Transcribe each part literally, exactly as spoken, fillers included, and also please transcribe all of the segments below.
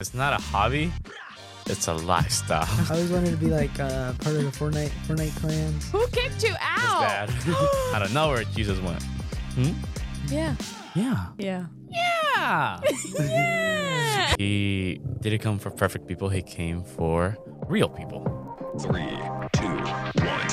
It's not a hobby. It's a lifestyle. I always wanted to be like uh, part of the Fortnite Fortnite clans. Who kicked you His out? dad. Out of nowhere, Jesus went. Hmm? Yeah. Yeah. Yeah. Yeah. Yeah. He didn't come for perfect people. He came for real people. Three, two, one.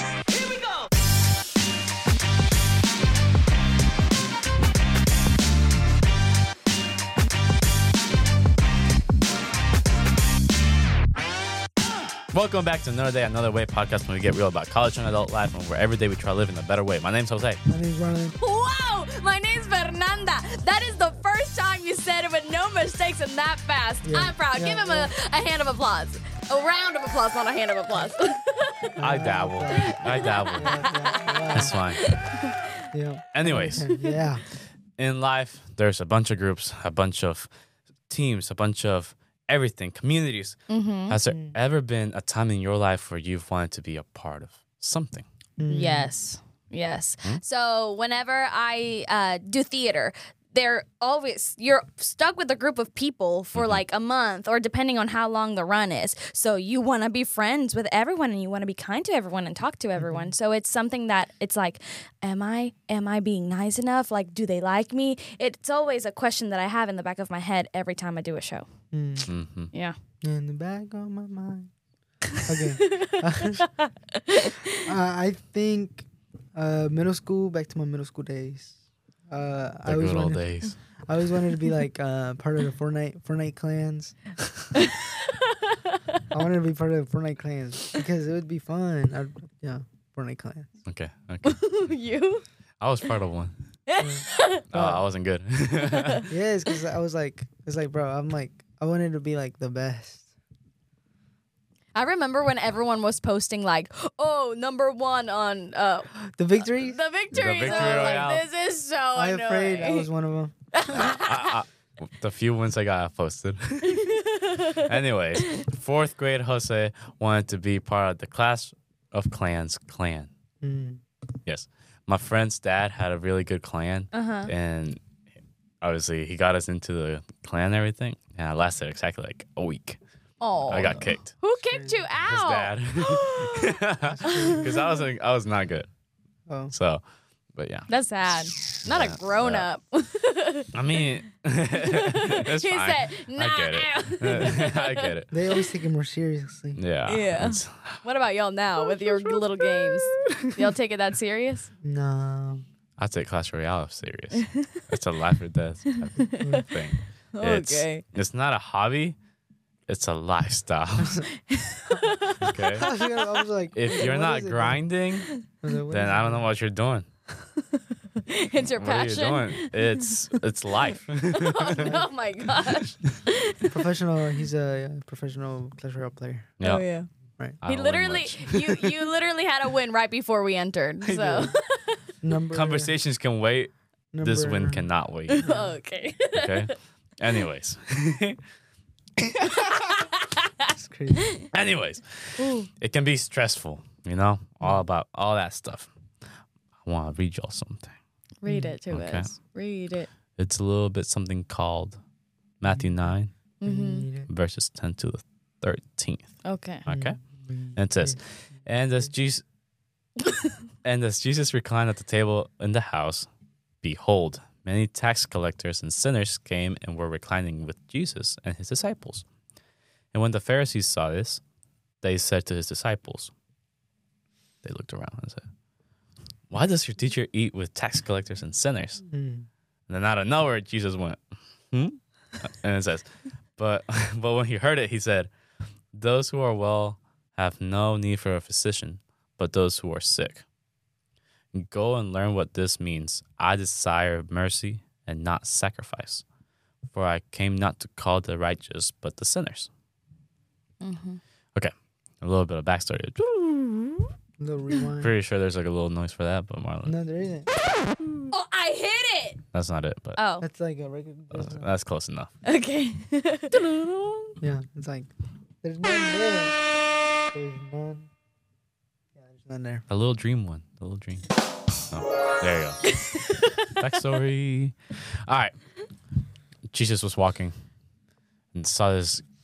Welcome back to Another Day, Another Way podcast, when we get real about college and adult life, and where every day we try to live in a better way. My name's Jose. My name's Ronald. Wow. My name's Fernanda. That is the first time you said it with no mistakes and that fast. Yeah. I'm proud. Yeah, Give him yeah. a, a hand of applause. A round of applause, not a hand of applause. I dabble. I dabble. Yeah, That's fine. yeah, yeah. Anyways, Yeah. in life, there's a bunch of groups, a bunch of teams, a bunch of everything, communities. Mm-hmm. Has there ever been a time in your life where you've wanted to be a part of something? Yes. Yes. Hmm? So whenever I uh, do theater, they're always, you're stuck with a group of people for Mm-hmm. like a month or depending on how long the run is. So you want to be friends with everyone and you want to be kind to everyone and talk to everyone. So it's something that it's like, am I, am I being nice enough? Like, do they like me? It's always a question that I have in the back of my head every time I do a show. Mm. Mm-hmm. Yeah. In the back of my mind. Okay. uh, I think uh, middle school, back to my middle school days. Uh, I The always good old wanted, days. I always wanted to be like uh, part of the Fortnite Fortnite clans. I wanted to be part of the Fortnite clans because it would be fun. I'd, yeah, Fortnite clans. Okay. Okay. You? I was part of one. Yeah. Oh, I wasn't good. Yes, because I was like, it's like, bro, I'm like, I wanted to be like the best. I remember when everyone was posting like, "Oh, number one on uh, The victories. the victories." victory I was royale. like, "This is so I'm annoying." afraid I was one of them. I, I, the few wins I got, I posted. Anyways, fourth grade Jose wanted to be part of the Clash of Clans clan. Mm. Yes. My friend's dad had a really good clan, Uh-huh. and obviously he got us into the clan and everything, and I lasted exactly like a week. Oh, I got kicked. Who kicked you His out? dad. Because I was I was not good. Oh. So, but yeah. That's sad. Not Yeah, a grown yeah. up. I mean, it's He fine. said, "Nah." I get it. I get it. They always take it more seriously. Yeah. Yeah. It's- What about y'all now with your little games? Y'all take it that serious? No. I take Clash Royale serious. It's a life or death type of thing. It's, Okay. It's not a hobby. It's a lifestyle. Okay. I was like, If you're what not is it? grinding, I was like, what then is I it? don't know what you're doing. It's your What are you passion. doing? It's it's life. Oh my gosh. Professional. He's a uh, professional Clash Royale player. Yeah. Oh yeah. Right. I He don't win literally much. you you literally had a win right before we entered. So Number Conversations can wait. Number, This win cannot wait. okay. Okay. Anyways. That's crazy. Anyways. It can be stressful, you know? All about all that stuff. I want to read y'all something. Read it to Okay. us. Read it. It's a little bit something called Matthew nine, Mm-hmm. verses ten to the thirteenth. Okay. Okay? And it says, And as Jesus and as Jesus reclined at the table in the house, behold, many tax collectors and sinners came and were reclining with Jesus and his disciples. And when the Pharisees saw this, they said to his disciples, they looked around and said, Why does your teacher eat with tax collectors and sinners? Mm. And then out of nowhere, Jesus went, hmm? And it says, but but when he heard it, he said, Those who are well have no need for a physician, but those who are sick. Go and learn what this means. I desire mercy and not sacrifice, for I came not to call the righteous, but the sinners. Mm-hmm. Okay, a little bit of backstory. Little rewind. Pretty sure there's like a little noise for that, but Marlon, No, there isn't. Oh, I hit it. that's not it, but Oh, That's like a regular. that's, that's close enough. okay. Yeah, it's like there's none there. There's none. Yeah, there's none there. A little dream one. A little dream. Oh, there you go. Backstory. All right. Jesus was walking and saw this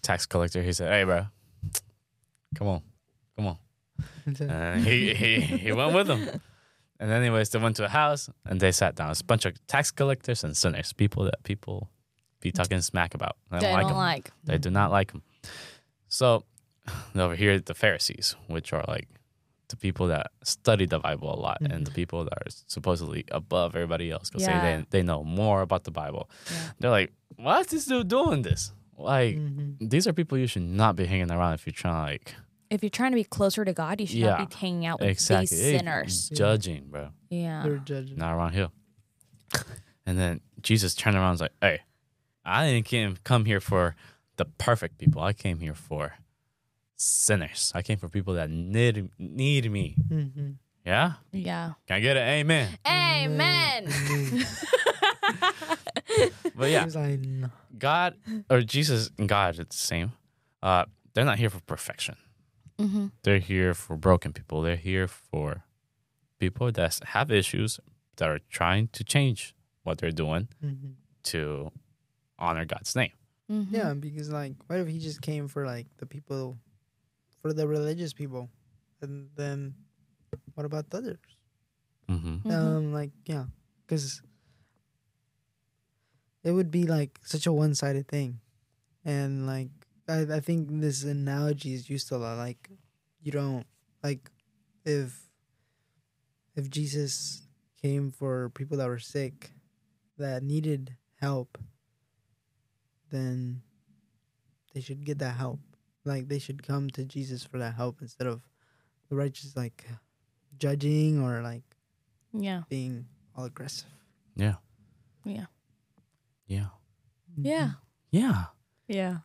tax collector. He said, "Hey, bro, come on, come on." And he, he, he went with them. And anyways, they went to a house and they sat down. It's a bunch of tax collectors and sinners, people that people be talking smack about. They They don't like don't him. like. They do not like him. So over here, the Pharisees, which are like the people that study the Bible a lot and the people that are supposedly above everybody else because Yeah. they, they know more about the Bible. Yeah. They're like, why is this dude doing this? Like, these are people you should not be hanging around if you're trying to like, If you're trying to be closer to God, you should Yeah. not be hanging out with exactly. these Hey, sinners. judging, bro. Yeah. They're judging. Not around here. And then Jesus turned around and was like, hey, I didn't came, come here for the perfect people. I came here for sinners. I came for people that need, need me. Mm-hmm. Yeah? Yeah. Can I get an amen? Amen. But yeah, He was like, no. God or Jesus and God, it's the same. Uh, they're not here for perfection. Mm-hmm. They're here for broken people. They're here for people that have issues that are trying to change what they're doing Mm-hmm. to honor God's name. Mm-hmm. Yeah, because like, what if he just came for like the people, for the religious people, and then what about the others? Mm-hmm. Mhm. Um, like yeah, because it would be like such a one-sided thing, and like I I think this analogy is used a lot. Like you don't like if if Jesus came for people that were sick, that needed help, then they should get that help. Like they should come to Jesus for that help instead of the righteous like judging or like Yeah. being all aggressive. Yeah. Yeah. Yeah. Yeah. Yeah. Yeah.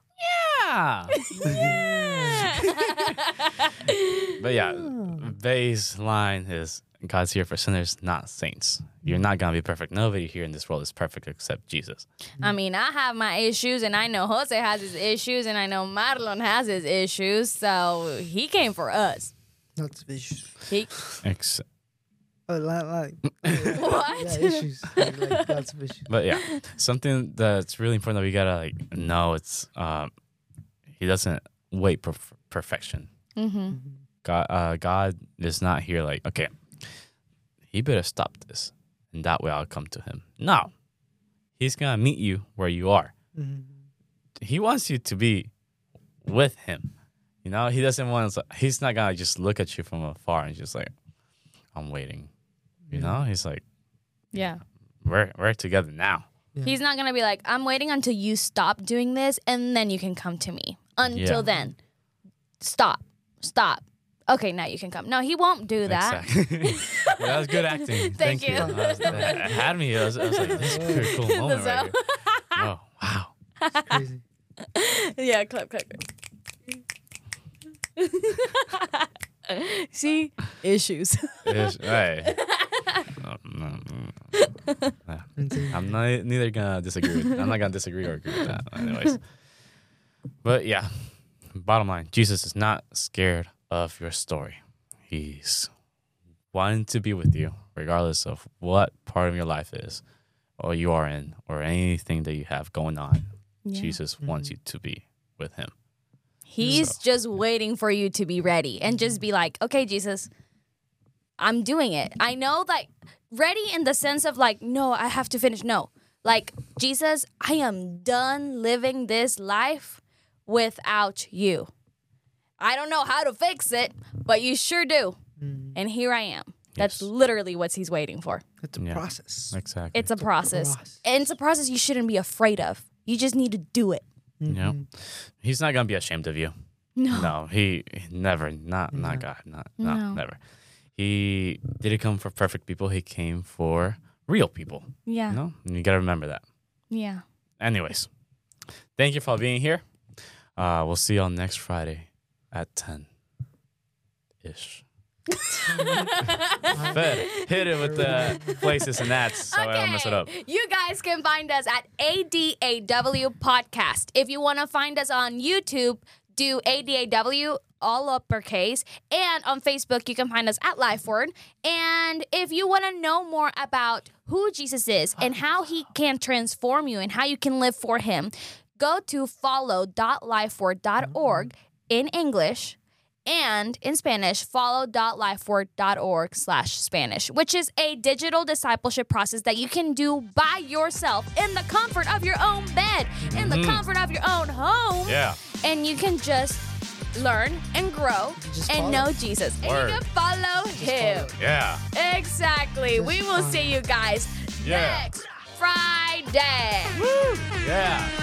Yeah. But yeah, baseline is God's here for sinners, not saints. You're not going to be perfect. Nobody here in this world is perfect except Jesus. I mean, I have my issues, and I know Jose has his issues, and I know Marlon has his issues. So he came for us. Lots of issues. He Ex- Oh, like, like what? yeah, issues. Like, like lots of issues. but yeah, something that's really important that we got to like know it's um, he doesn't wait for perfection. Mm-hmm. God, uh, God is not here like, okay, he better stop this, and that way I'll come to him. No, he's gonna meet you where you are. Mhm. He wants you to be with him. You know, he doesn't want to, he's not gonna just look at you from afar and just like, I'm waiting. You know, he's like, Yeah. we're we're together now. Yeah. He's not gonna be like, I'm waiting until you stop doing this, and then you can come to me. Until Yeah. then, stop, stop. Okay, now you can come. No, he won't do that. Exactly. Yeah, that was good acting. Thank you. I was- it had me. I was, I was like, this is a pretty cool moment right here. Oh, wow. It's crazy. Yeah, clap, clap, clap. See, issues. Yes, right. Um, mm, Insane. I'm not neither gonna disagree with. I'm not gonna disagree or agree with that. Anyways, but yeah, bottom line, Jesus is not scared of your story. He's wanting to be with you, regardless of what part of your life is, or you are in, or anything that you have going on. Yeah. Jesus wants you to be with Him. He's So- just waiting for you to be ready and just be like, okay, Jesus, I'm doing it. I know, like, ready in the sense of like, no, I have to finish. No, like, Jesus, I am done living this life without you. I don't know how to fix it, but you sure do. Mhm. And here I am. That's Yes. literally what he's waiting for. It's a Yeah. process. Exactly. It's a process. process. And it's a process you shouldn't be afraid of. You just need to do it. Yeah. Mhm. He's not gonna be ashamed of you. No. No, he never, not not No. God, not no, No. never. He didn't come for perfect people. He came for real people. Yeah. You know, and you gotta remember that. Yeah. Anyways, thank you for being here. Uh, we'll see you on next Friday at ten ish. Fed, hit it with the places and that's so I don't mess it up. You guys can find us at A D A W Podcast. If you want to find us on YouTube, do A D A W, all uppercase. And on Facebook, you can find us at LifeWord. And if you want to know more about who Jesus is and how he can transform you and how you can live for him, go to follow dot lifeword dot org in English, and in Spanish, follow dot lifeword dot org slash Spanish, which is a digital discipleship process that you can do by yourself in the comfort of your own bed, in the Mhm. comfort of your own home. Yeah. And you can just learn and grow Just and follow. know Jesus. And Word. you can follow him. Yeah. Exactly. Just we will follow. see you guys Yeah. next Friday. Yeah.